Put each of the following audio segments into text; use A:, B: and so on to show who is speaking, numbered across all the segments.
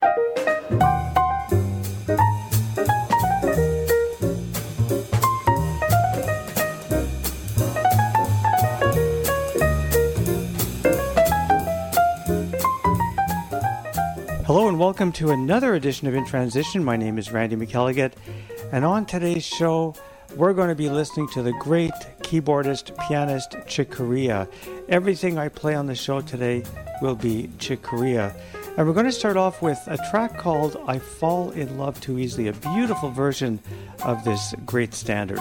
A: Hello and welcome to another edition of In Transition. My name is Randy McElligott, and on today's show, we're going to be listening to the great keyboardist, pianist Chick Corea. Everything I play on the show today will be Chick Corea. And we're going to start off with a track called I Fall in Love Too Easily, a beautiful version of this great standard.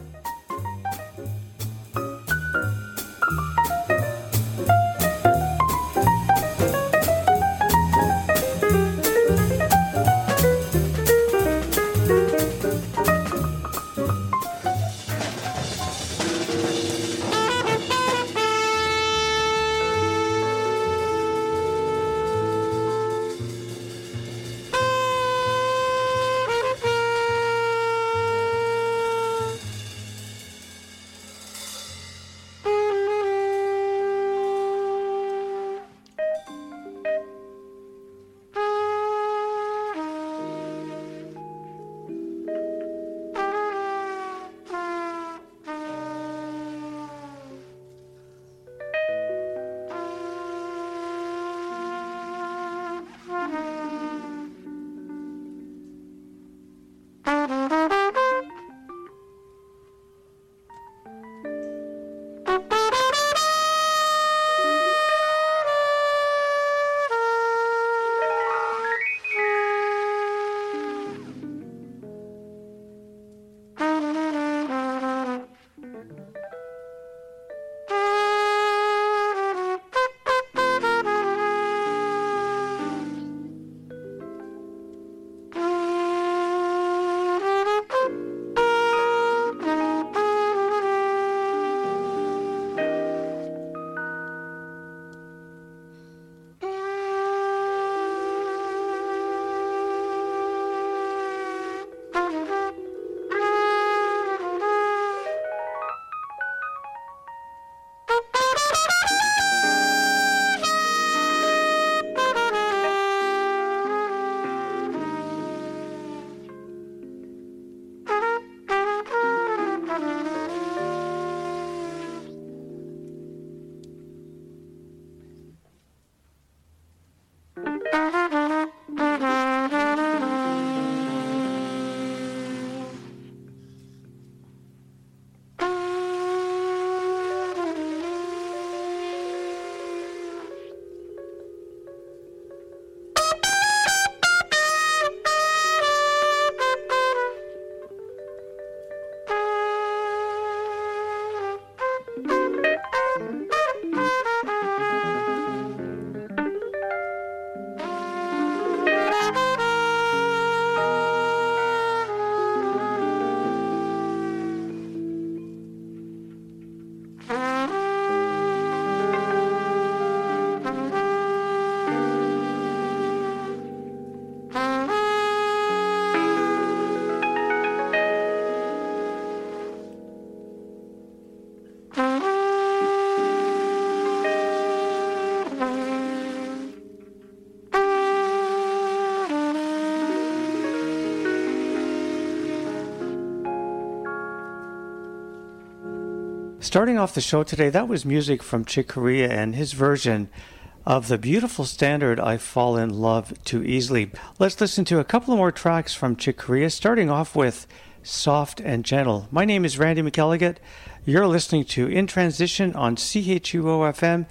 A: Starting off the show today, that was music from Chick Corea and his version of the beautiful standard I Fall in Love Too Easily. Let's listen to a couple of more tracks from Chick Corea, starting off with Soft and Gentle. My name is Randy McElligott. You're listening to In Transition on CHUO-FM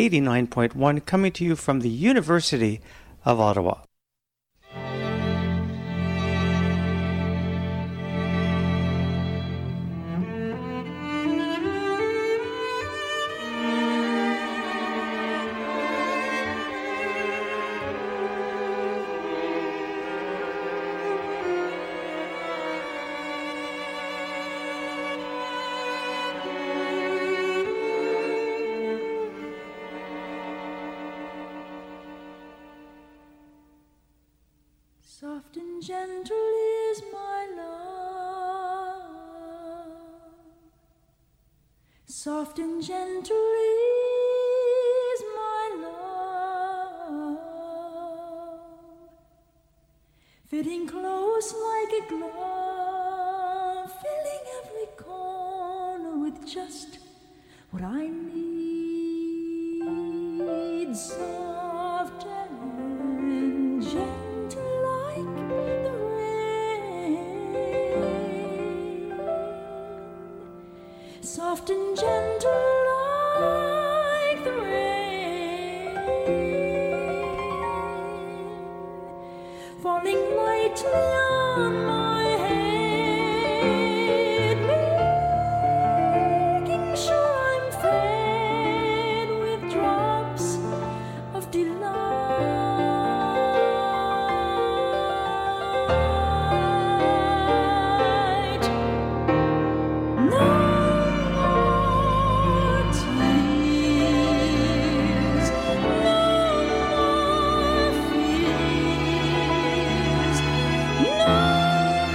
A: 89.1, coming to you from the University of Ottawa.
B: Soft and gentle is my love. Soft and gentle is my love. fitting close like a glove, filling every corner with just what I need, soft and gentle like the rain, soft and gentle like the rain, falling lightly on my head, making sure I'm fed with drops of delight. No more tears, no more fears, no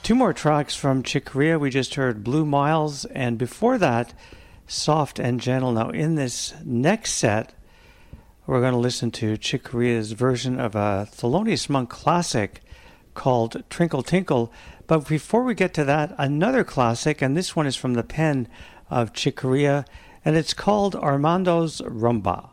A: Two more tracks from Chick Corea. We just heard Blue Miles, and before that, Soft and Gentle. Now, in this next set, we're going to listen to Chick Corea's version of a Thelonious Monk classic called Trinkle Tinkle. But before we get to that, another classic, and this one is from the pen of Chick Corea, and it's called Armando's Rumba.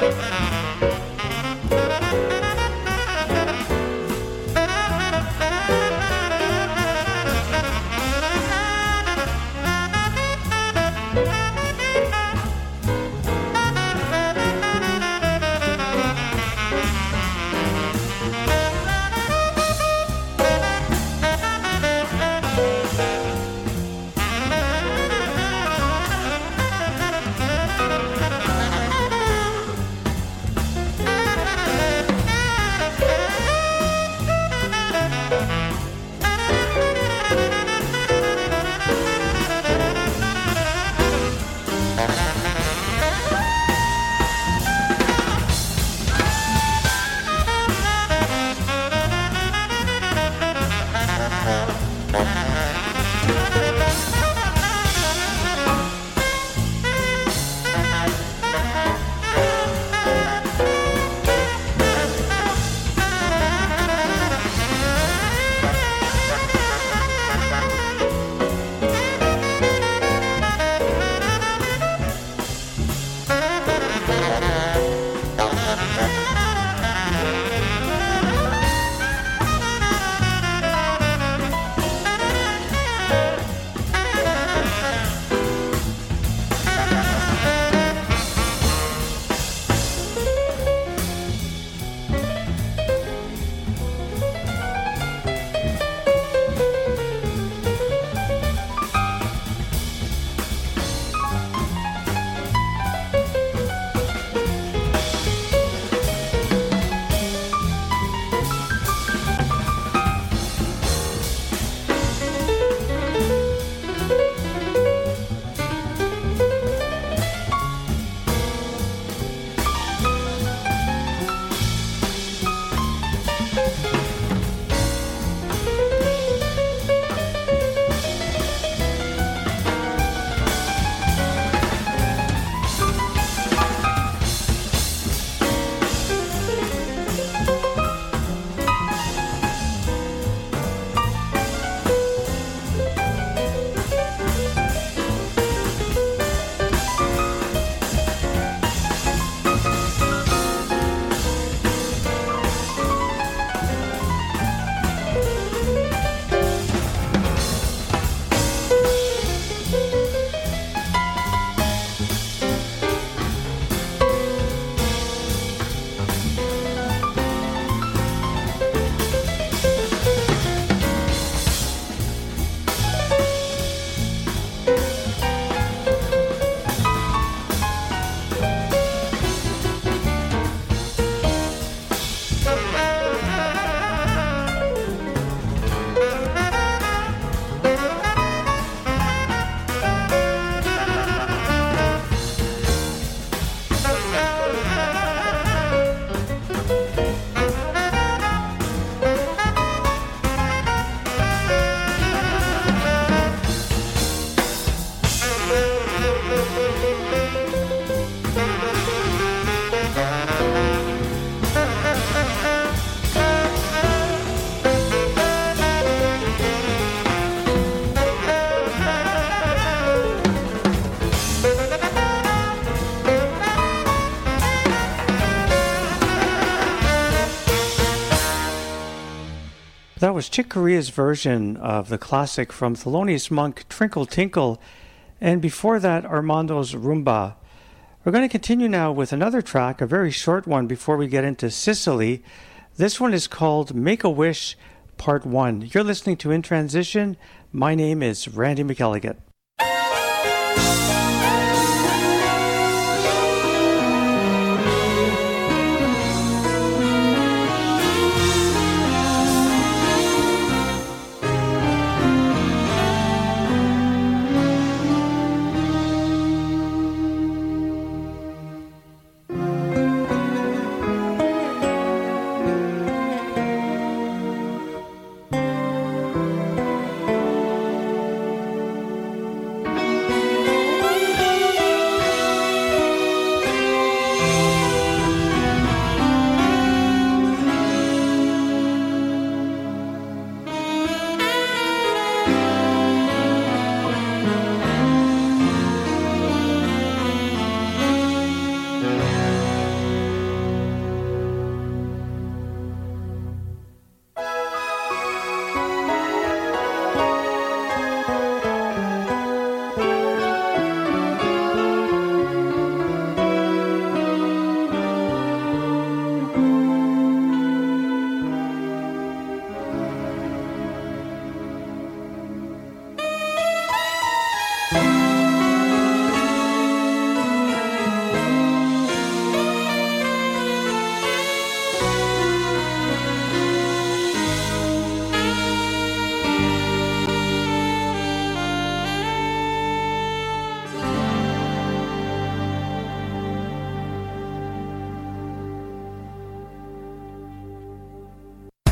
A: That was Chick Corea's version of the classic from Thelonious Monk, Trinkle Tinkle, and before that, Armando's Rumba. We're going to continue now with another track, a very short one before we get into Sicily. This one is called Make a Wish Part 1. You're listening to In Transition. My name is Randy McElligott.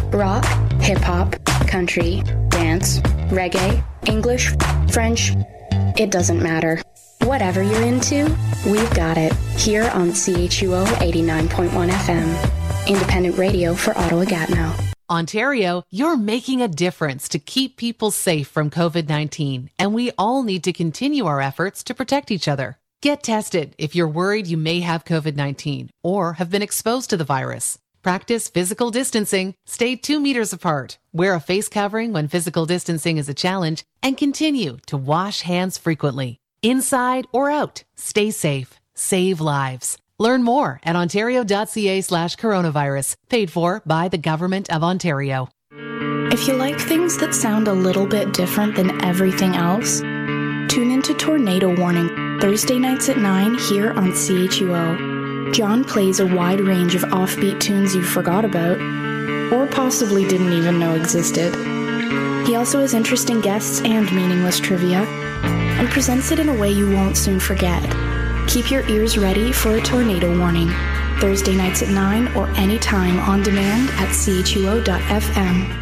C: Rock, hip-hop, country, dance, reggae, English, French, it doesn't matter. Whatever you're into, we've got it here on CHUO 89.1 FM, independent radio for Ottawa-Gatineau.
D: Ontario, you're making a difference to keep people safe from COVID-19, and we all need to continue our efforts to protect each other. Get tested if you're worried you may have COVID-19 or have been exposed to the virus. Practice physical distancing, stay 2 meters apart, wear a face covering when physical distancing is a challenge, and continue to wash hands frequently. Inside or out, stay safe, save lives. Learn more at ontario.ca/coronavirus, paid for by the Government of Ontario.
C: If you like things that sound a little bit different than everything else, tune into Tornado Warning, Thursday nights at 9 here on CHUO. John plays a wide range of offbeat tunes you forgot about, or possibly didn't even know existed. He also has interesting guests and meaningless trivia, and presents it in a way you won't soon forget. Keep your ears ready for a Tornado Warning, Thursday nights at 9 or anytime on demand at chuo.fm.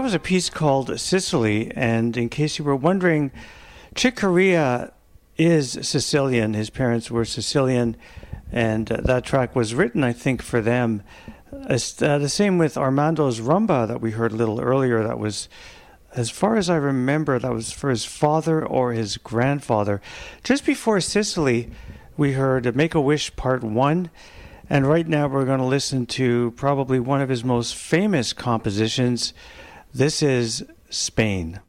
A: was a piece called Sicily, and in case you were wondering, Chick Corea is Sicilian. His parents were Sicilian, and that track was written, I think, for them. The same with Armando's Rumba that we heard a little earlier. That was, as far as I remember, that was for his father or his grandfather. Just before Sicily, we heard Make-A-Wish Part 1, and right now we're going to listen to probably one of his most famous compositions. This is Spain.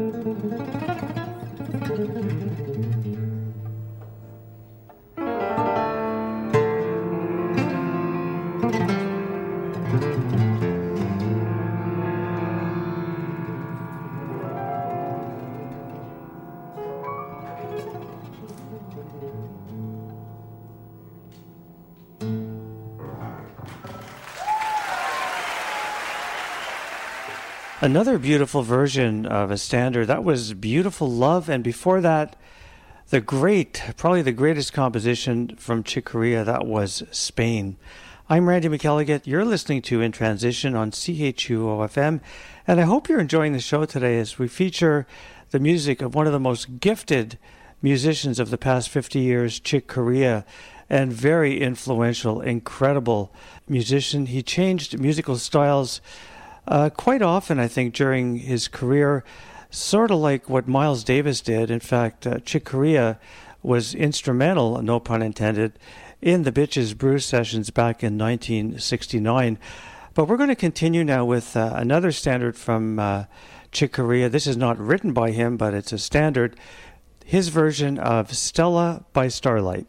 A: Another beautiful version of a standard, that was Beautiful Love, and before that, probably the greatest composition from Chick Corea, that was Spain. I'm Randy McElligott. You're listening to In Transition on CHUO-FM, and I hope you're enjoying the show today as we feature the music of one of the most gifted musicians of the past 50 years, Chick Corea, and very influential, incredible musician. He changed musical styles quite often, I think, during his career, sort of like what Miles Davis did. In fact, Chick Corea was instrumental, no pun intended, in the Bitches Brew sessions back in 1969. But we're going to continue now with another standard from Chick Corea. This is not written by him, but it's a standard. His version of Stella by Starlight.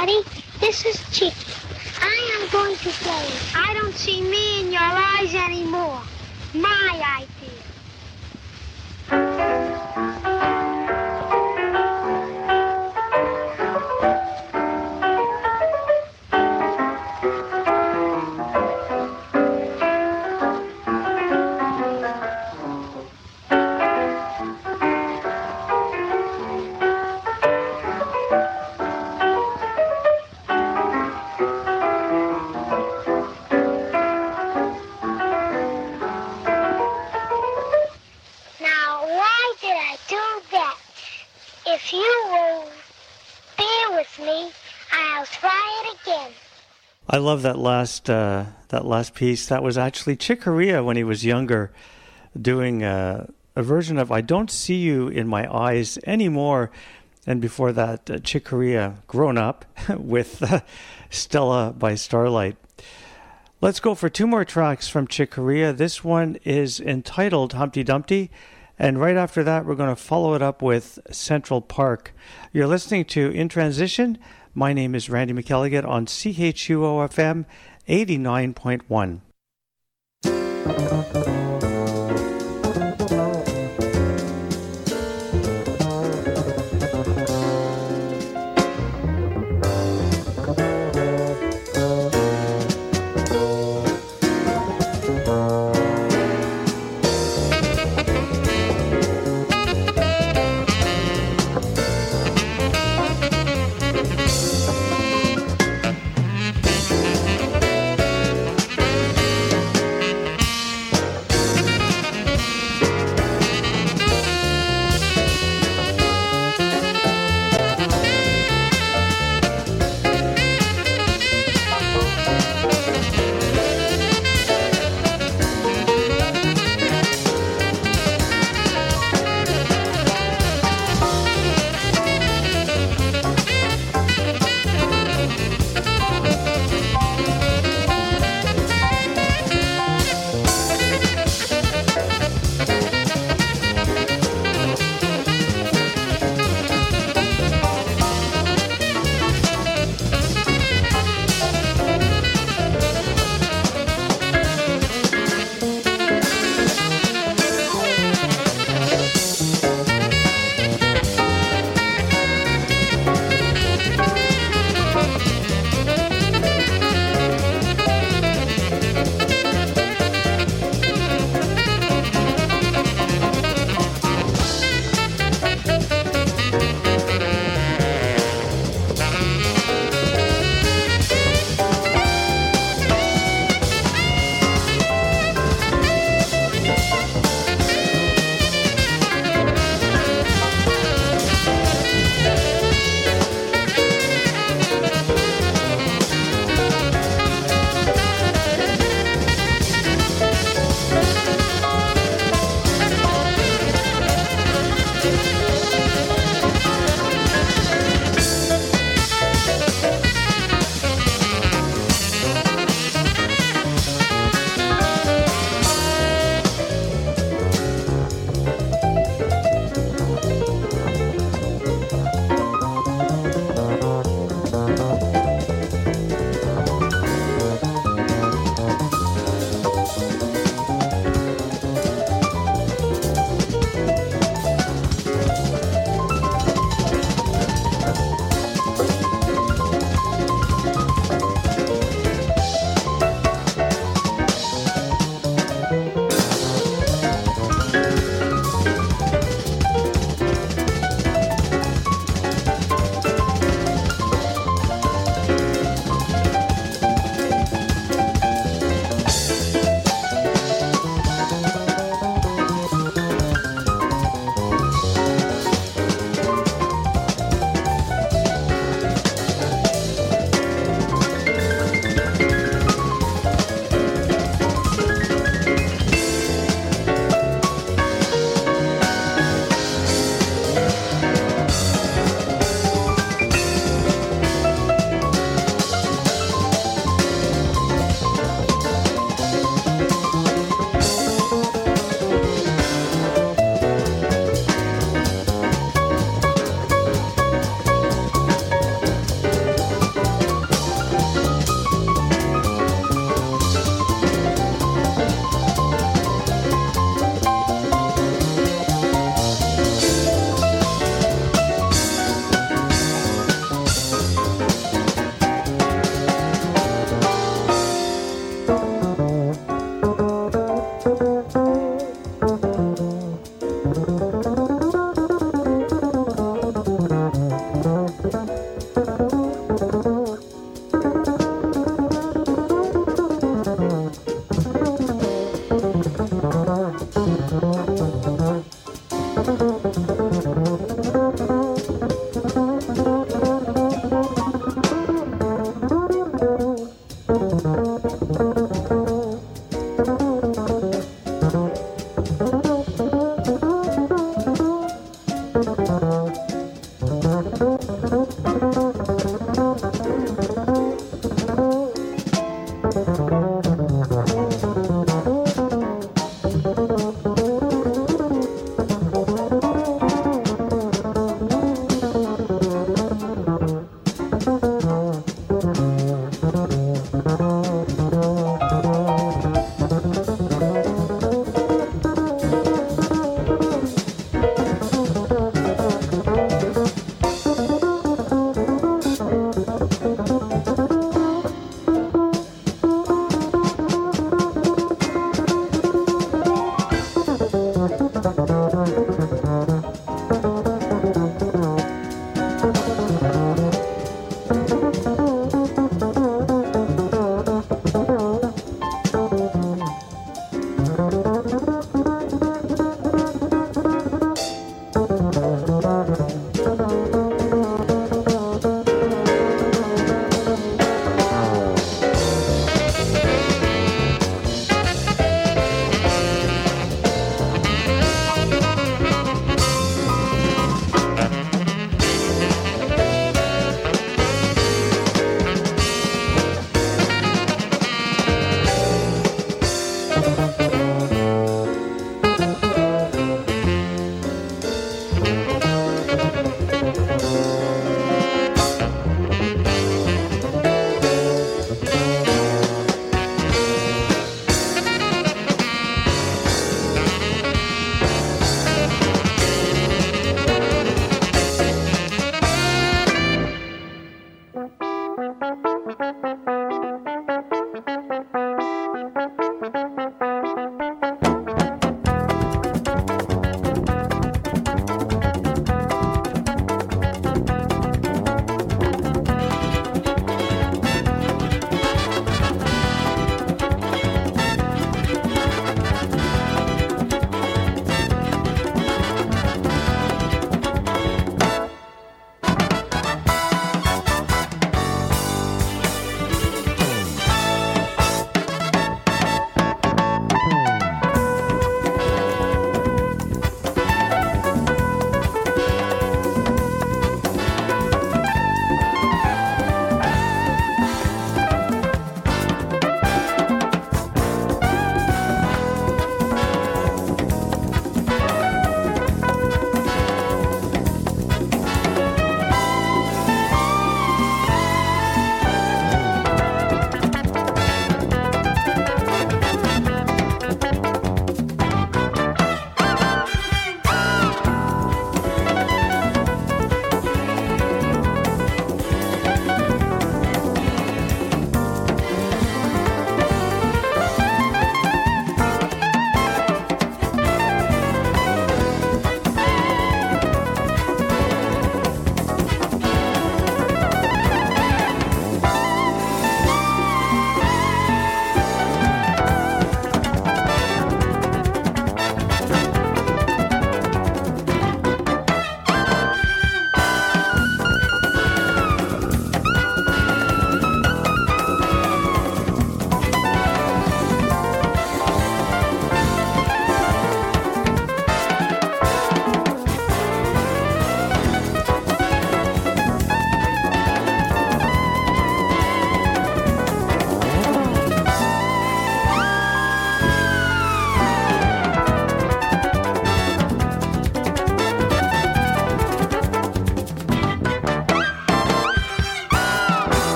E: everybody. This is Chick. I am going to play I Don't See Me in Your Eyes Anymore. My idea. If you will bear with me, I'll try it again.
A: I love that last piece. That was actually Chick Corea when he was younger, doing a version of "I Don't See You in My Eyes Anymore," and before that, Chick Corea grown up with Stella by Starlight. Let's go for two more tracks from Chick Corea. This one is entitled Humpty Dumpty. And right after that, we're going to follow it up with Central Park. You're listening to In Transition. My name is Randy McElligott on CHUO-FM 89.1.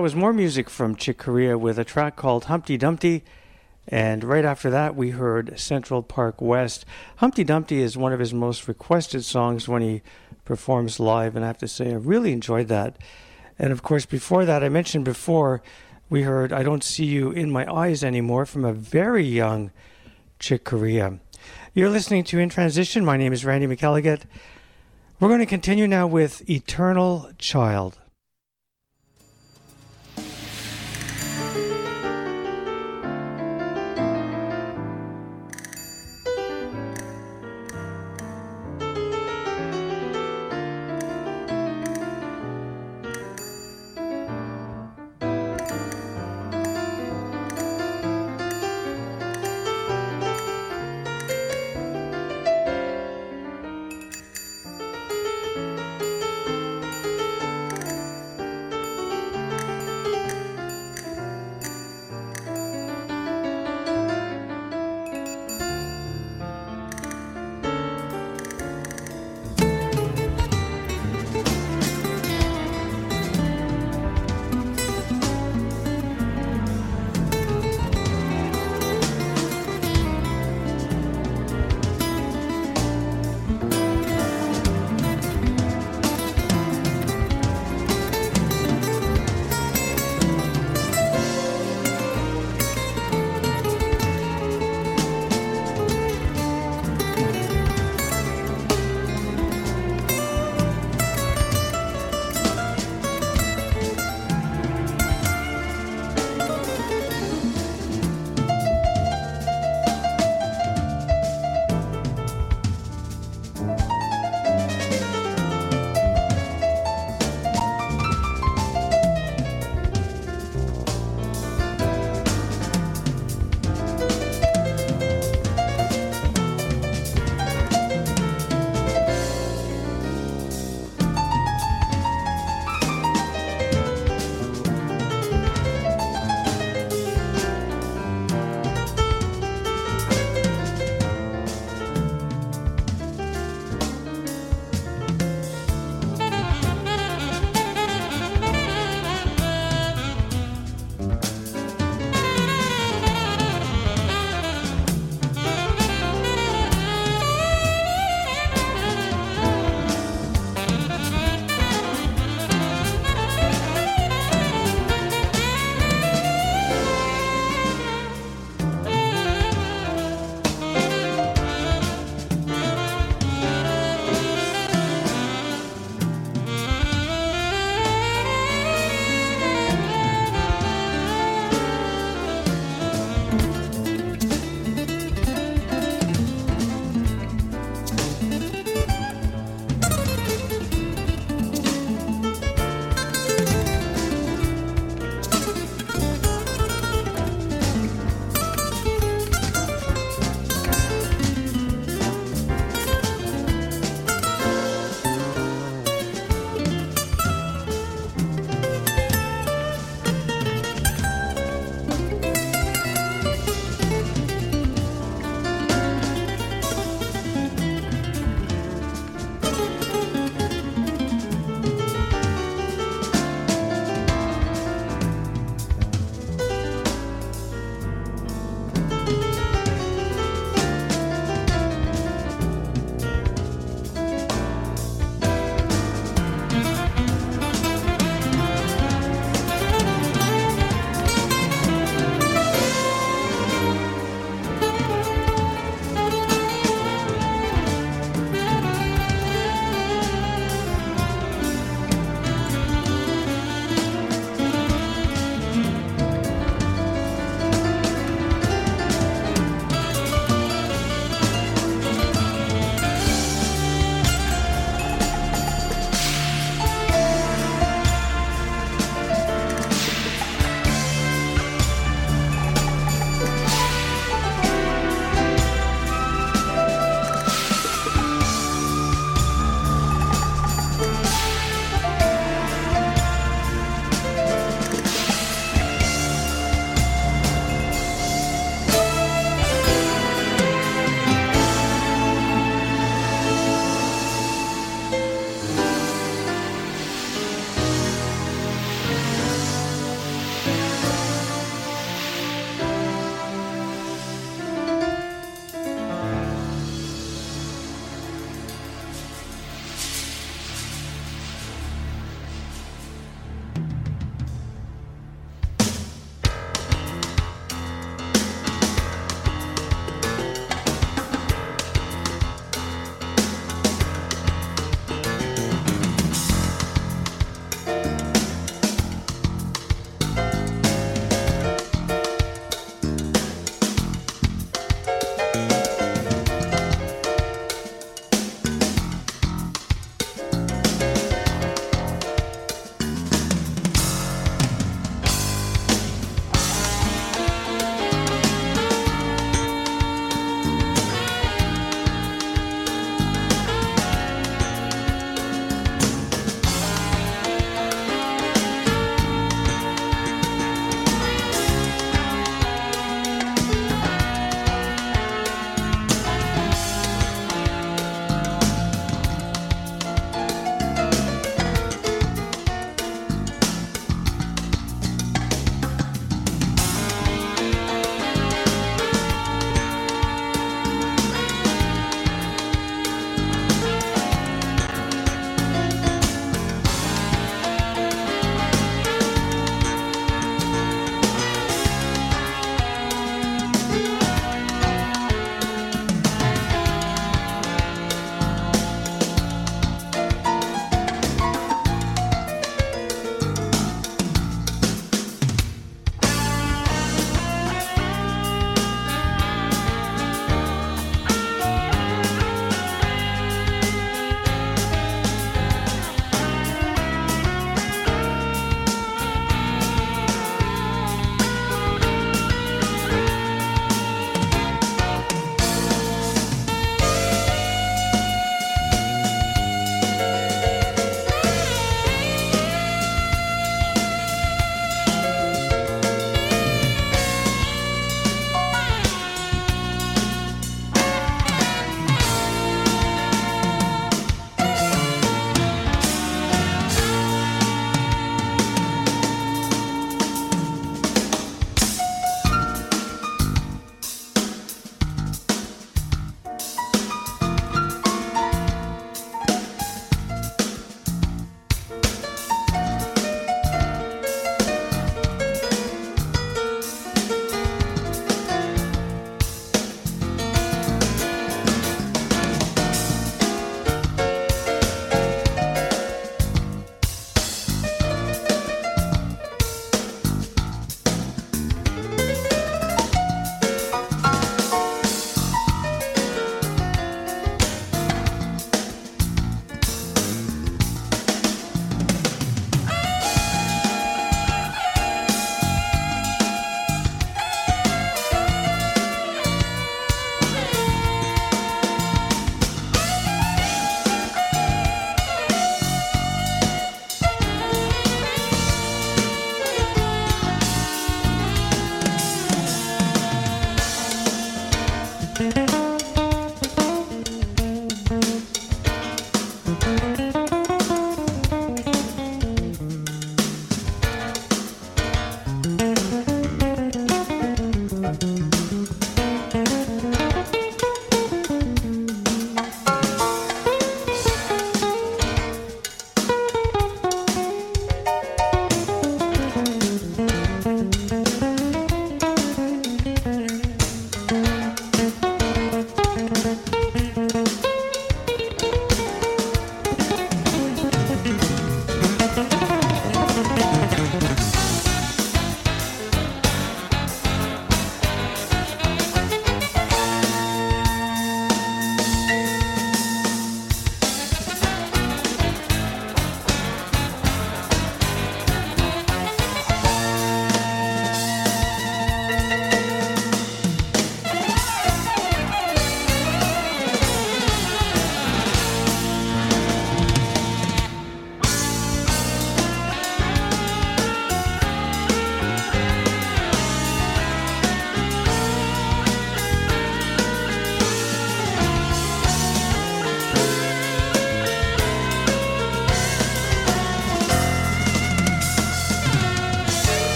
A: that was more music from Chick Corea with a track called Humpty Dumpty. And right after that, we heard Central Park West. Humpty Dumpty is one of his most requested songs when he performs live, and I have to say I really enjoyed that. And of course, before that, I mentioned before, we heard I Don't See You in My Eyes Anymore from a very young Chick Corea. You're listening to In Transition. My name is Randy McElligott. We're going to continue now with Eternal Child.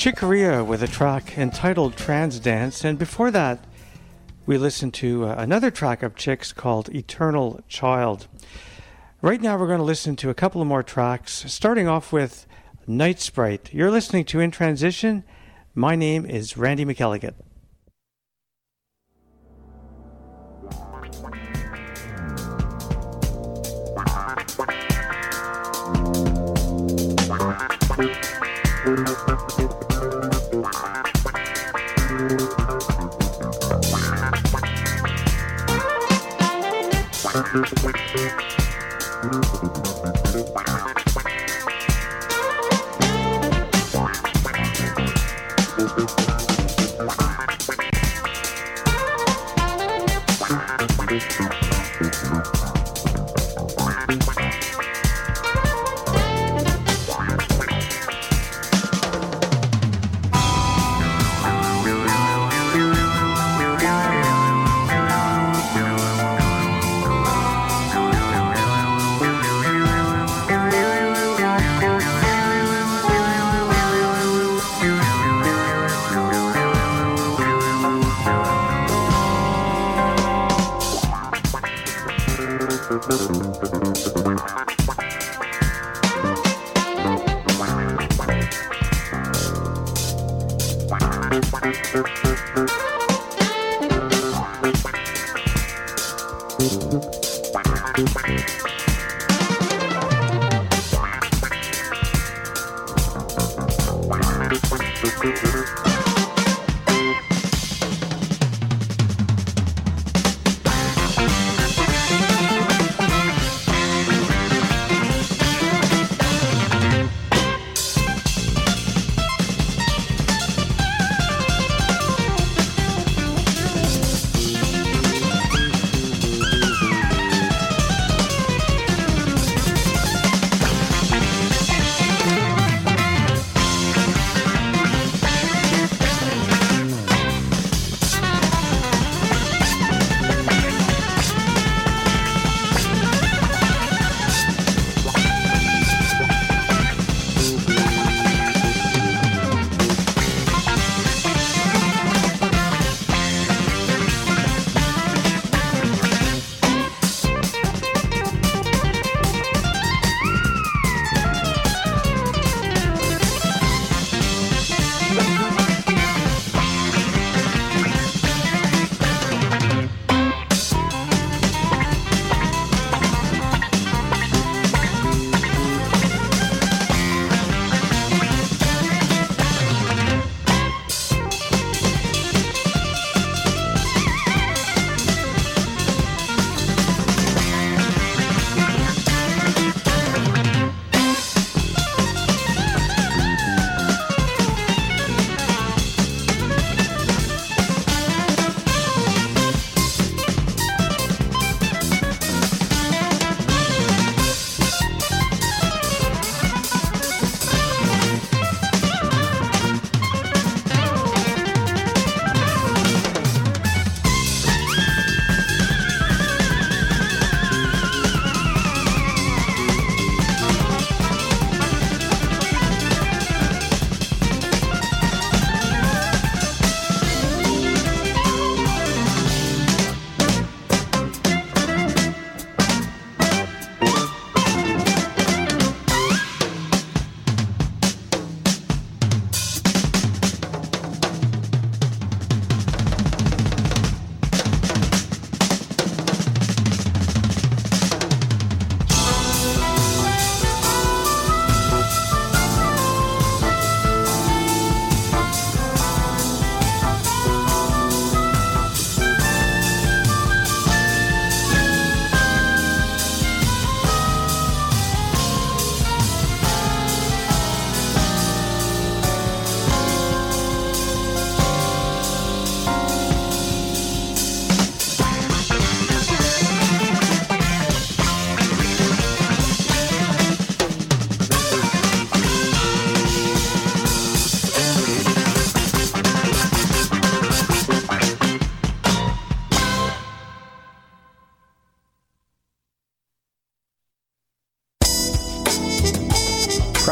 A: Chick Corea with a track entitled Trans Dance, and before that, we listened to another track of Chick's called Eternal Child. Right now, we're going to listen to a couple of more tracks, starting off with Night Sprite. You're listening to In Transition. My name is Randy McElligott.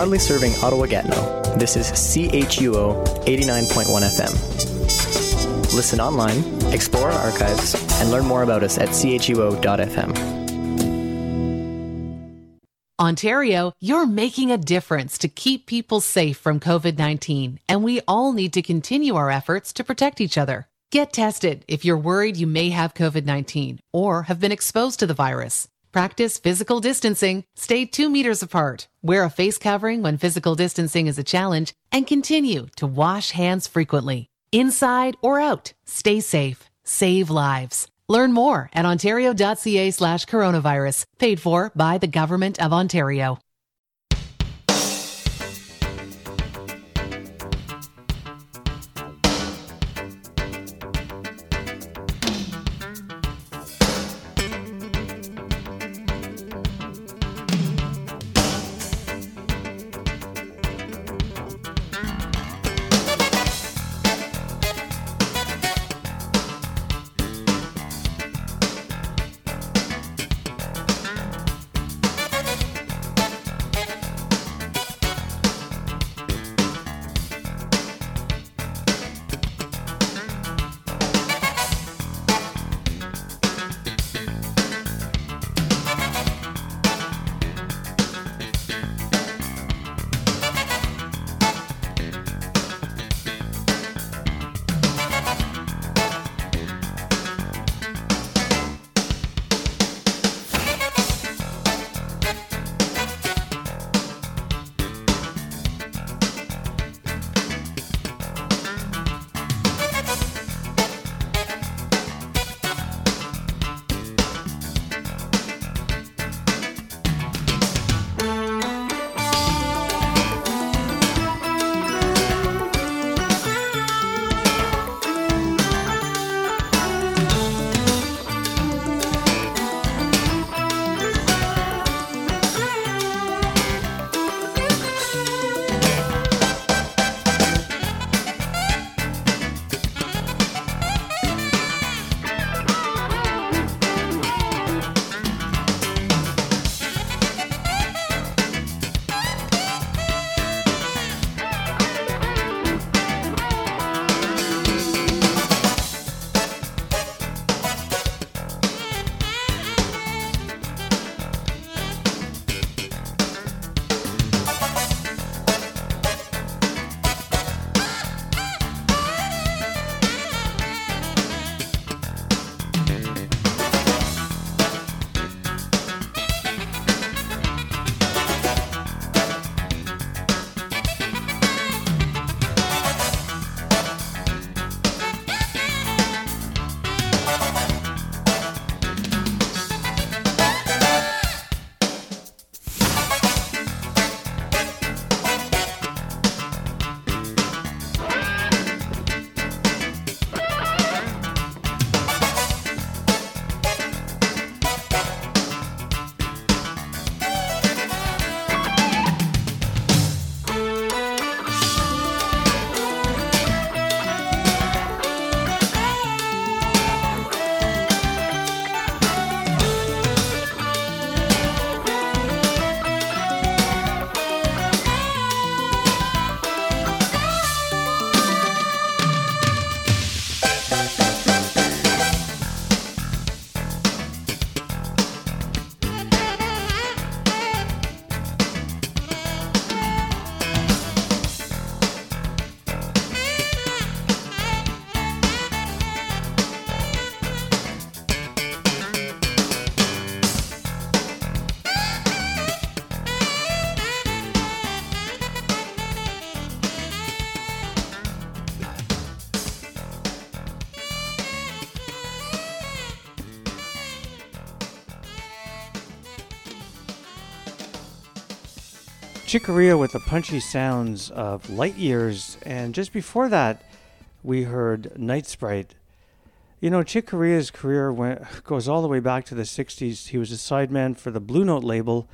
F: Proudly serving Ottawa-Gatineau, this is CHUO 89.1 FM. Listen online, explore our archives, and learn more about us at chuo.fm.
D: Ontario, you're making a difference to keep people safe from COVID-19, and we all need to continue our efforts to protect each other. Get tested if you're worried you may have COVID-19 or have been exposed to the virus. Practice physical distancing, stay 2 meters apart, wear a face covering when physical distancing is a challenge, and continue to wash hands frequently. Inside or out, stay safe, save lives. Learn more at ontario.ca/coronavirus, paid for by the Government of Ontario.
A: Chick Corea with the punchy sounds of Light Years, and just before that, we heard Night Sprite. You know, Chick Corea's career goes all the way back to the 60s. He was a sideman for the Blue Note label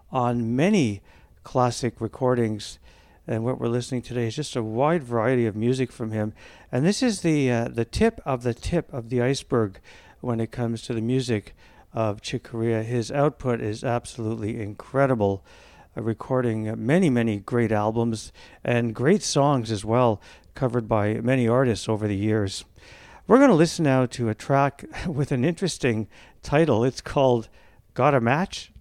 A: on many classic recordings, and what we're listening today is just a wide variety of music from him. And this is the tip of the iceberg when it comes to the music of Chick Corea. His output is absolutely incredible. recording many, many great albums and great songs as well, covered by many artists over the years. We're going to listen now to a track with an interesting title. It's called Got a Match?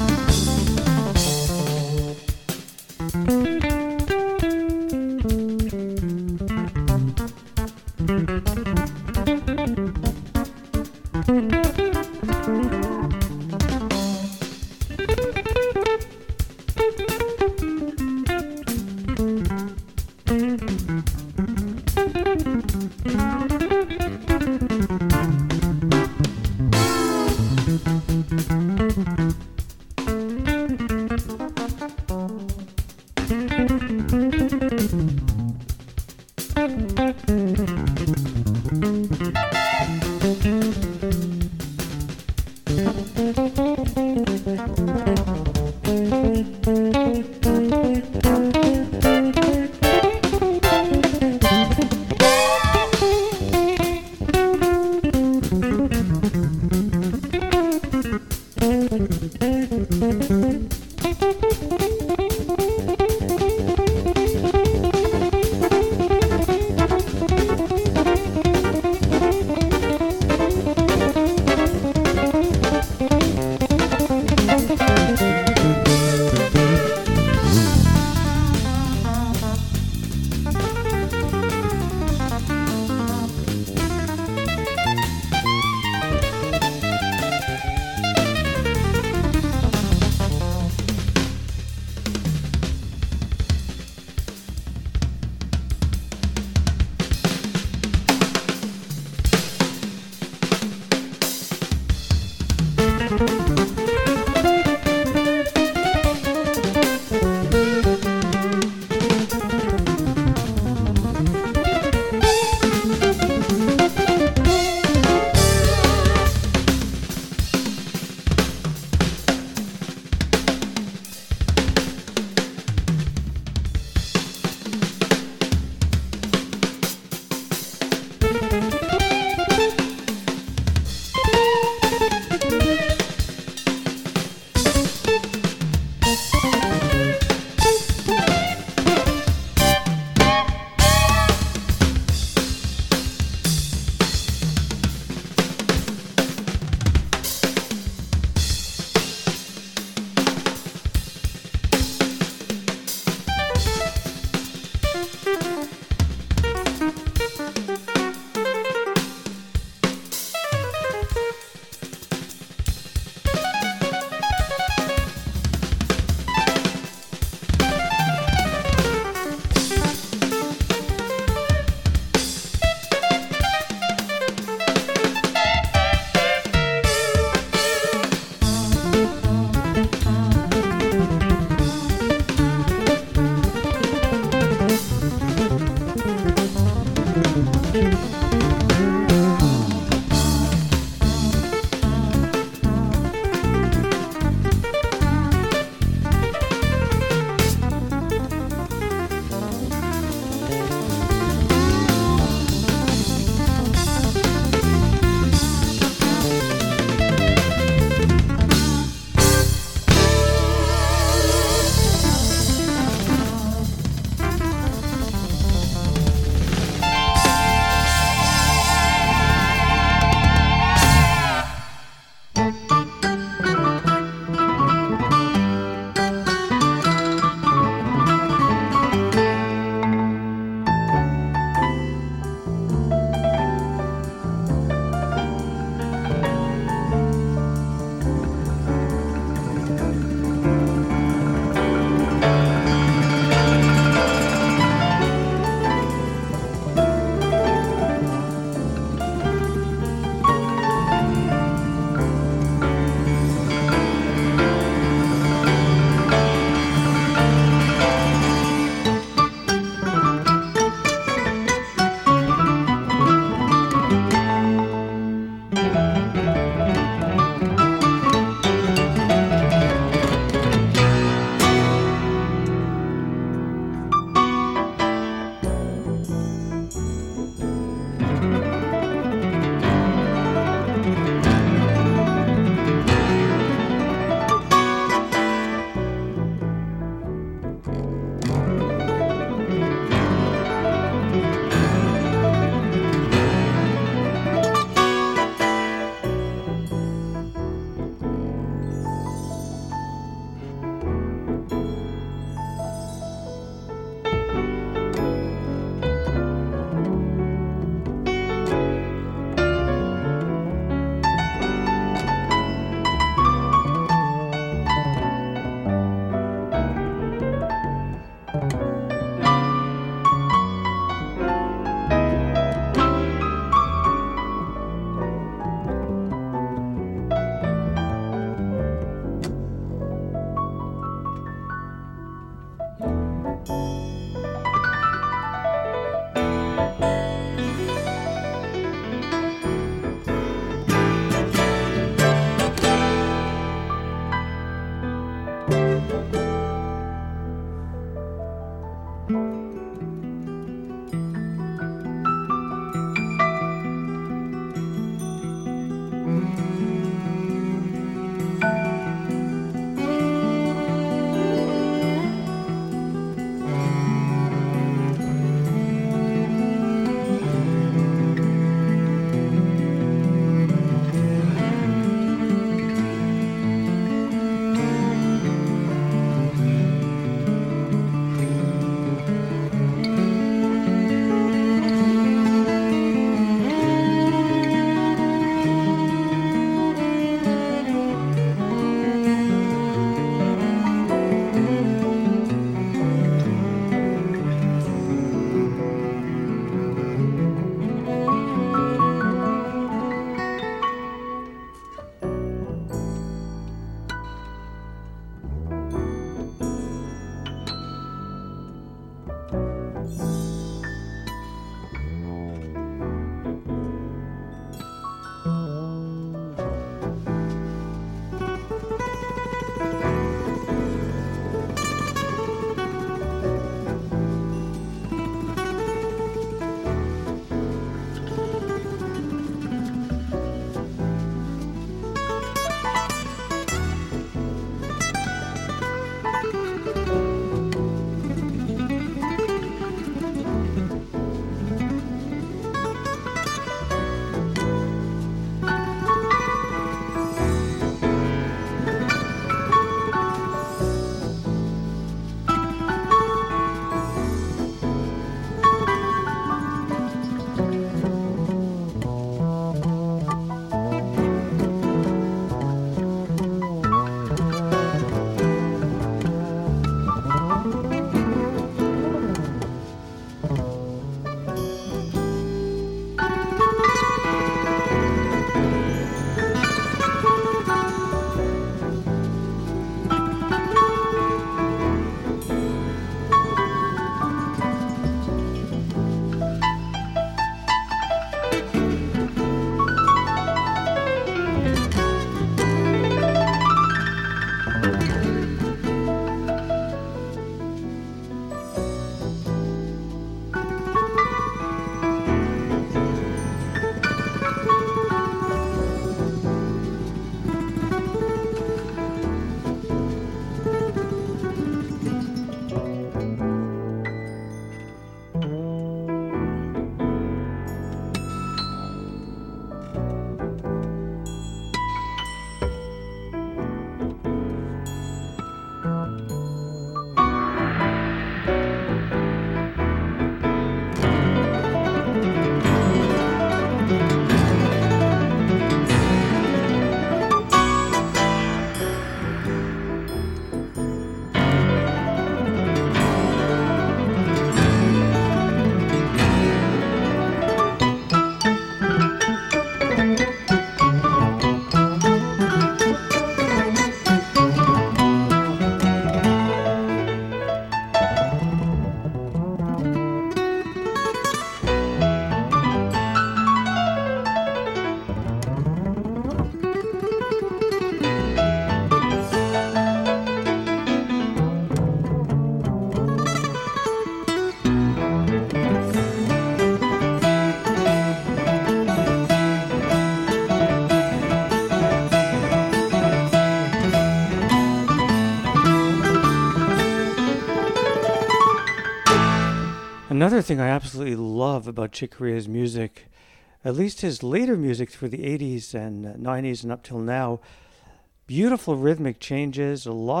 A: Another thing I absolutely love about Chick Corea's music, at least his later music through the 80s and 90s and up till now, beautiful rhythmic changes, a lot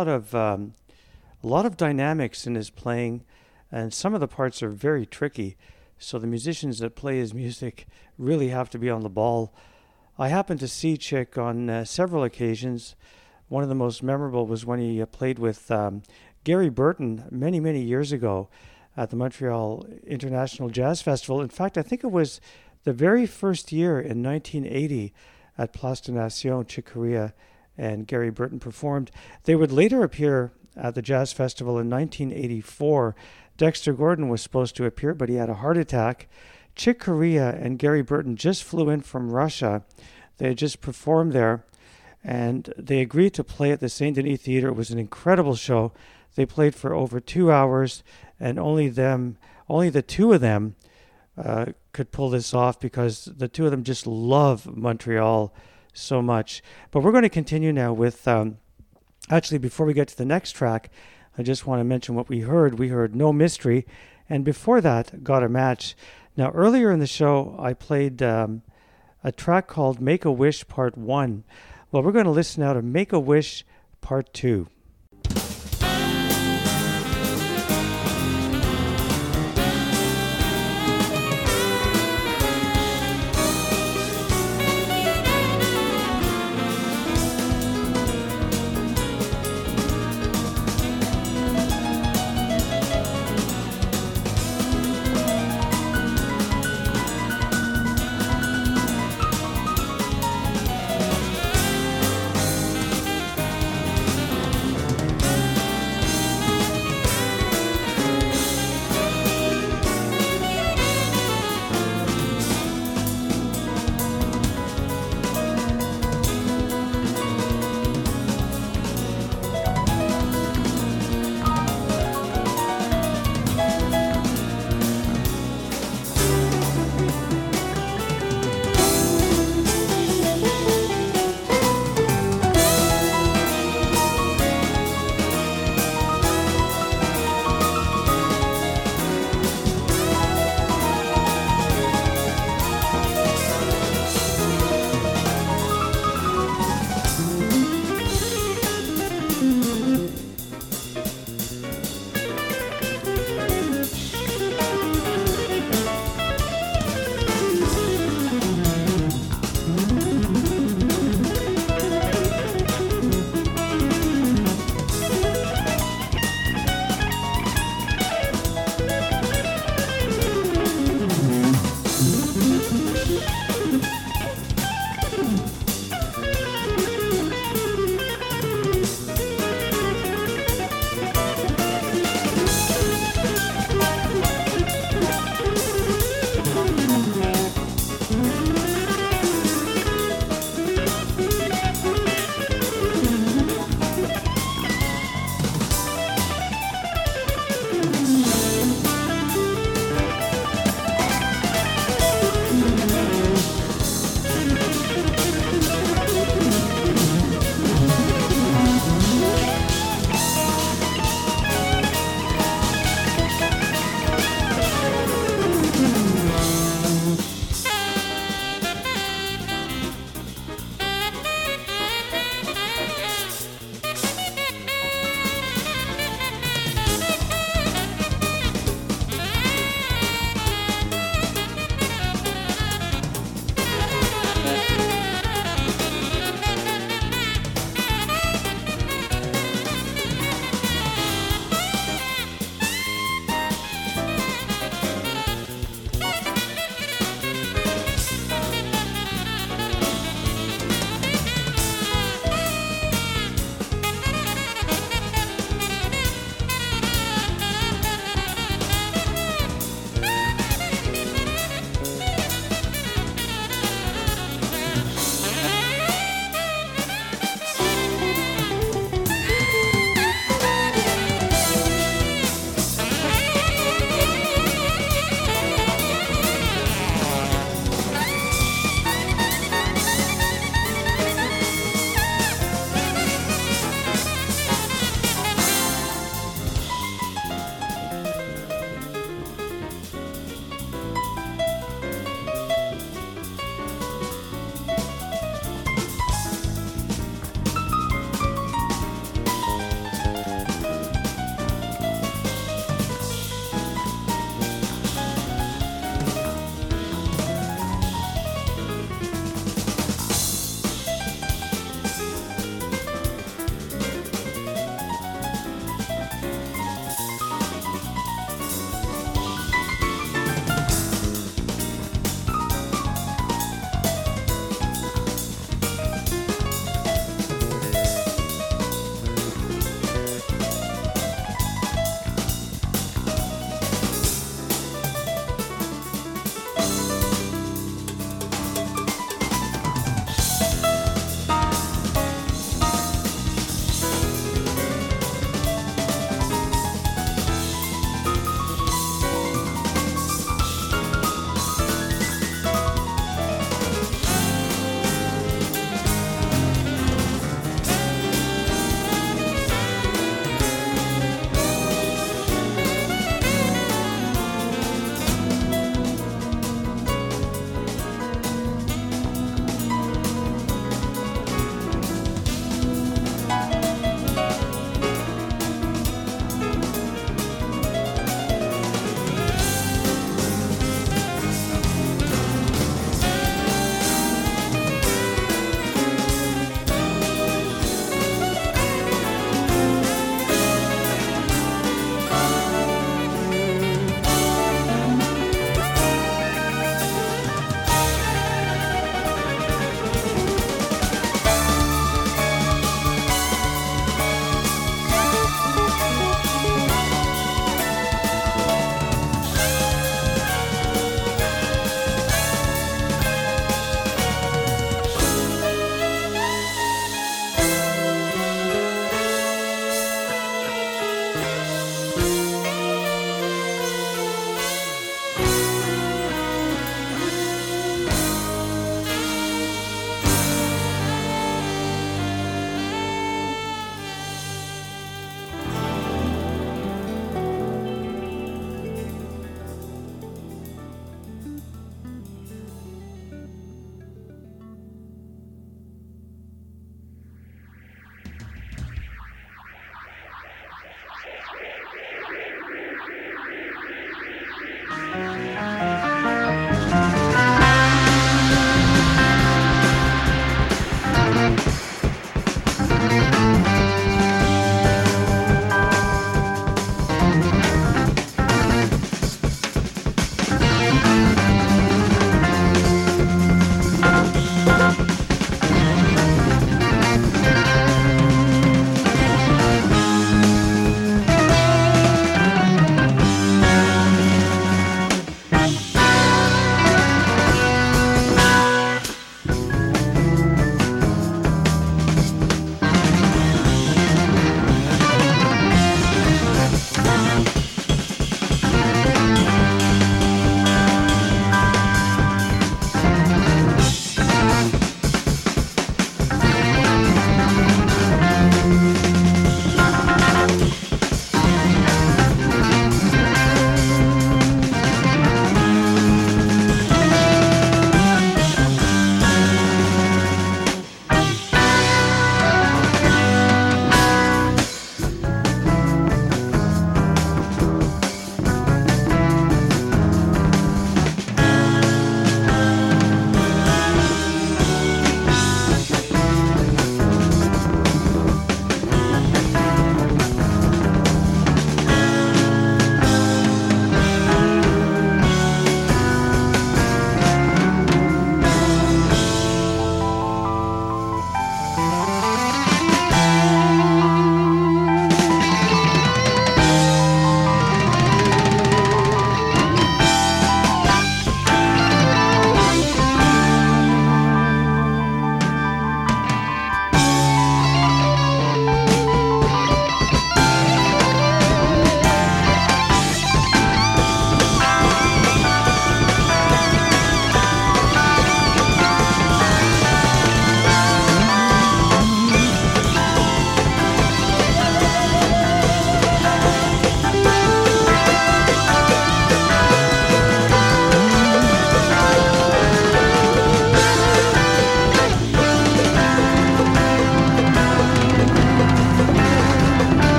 A: of dynamics in his playing, and some of the parts are very tricky. So the musicians that play his music really have to be on the ball. I happened to see Chick on several occasions. One of the most memorable was when he played with Gary Burton many, many years ago at the Montreal International Jazz Festival. In fact, I think it was the very first year in 1980 at Place des Nations, Chick Corea and Gary Burton performed. They would later appear at the Jazz Festival in 1984. Dexter Gordon was supposed to appear, but he had a heart attack. Chick Corea and Gary Burton just flew in from Russia. They had just performed there, and they agreed to play at the Saint Denis Theater. It was an incredible show. They played for over 2 hours, and only the two of them could pull this off because the two of them just love Montreal so much. But we're going to continue now with, actually, before we get to the next track, I just want to mention what we heard. We heard No Mystery, and before that, Got a Match. Now, earlier in the show, I played a track called Make a Wish Part 1. Well, we're going to listen now to Make a Wish Part 2.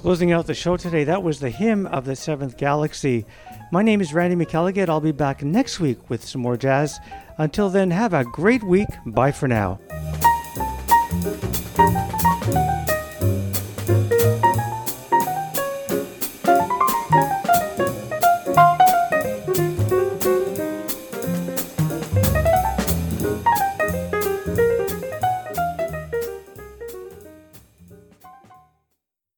A: Closing out the show today, that was the Hymn of the Seventh Galaxy. My name is Randy McElligott. I'll be back next week with some more jazz. Until then, have a great week. Bye for now.